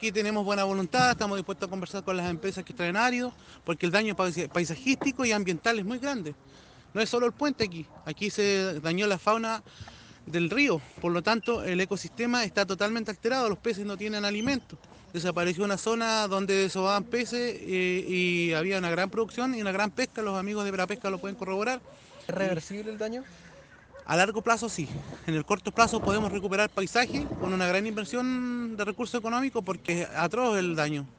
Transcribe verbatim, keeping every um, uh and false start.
Aquí tenemos buena voluntad, estamos dispuestos a conversar con las empresas que traen áridos, porque el daño pais- paisajístico y ambiental es muy grande. No es solo el puente aquí, aquí se dañó la fauna del río, por lo tanto el ecosistema está totalmente alterado, los peces no tienen alimento. Desapareció una zona donde desovaban peces eh, y había una gran producción y una gran pesca, los amigos de Pesca lo pueden corroborar. ¿Es Y reversible el daño? a largo plazo sí, en el corto plazo podemos recuperar paisaje con una gran inversión de recursos económicos porque es atroz el daño.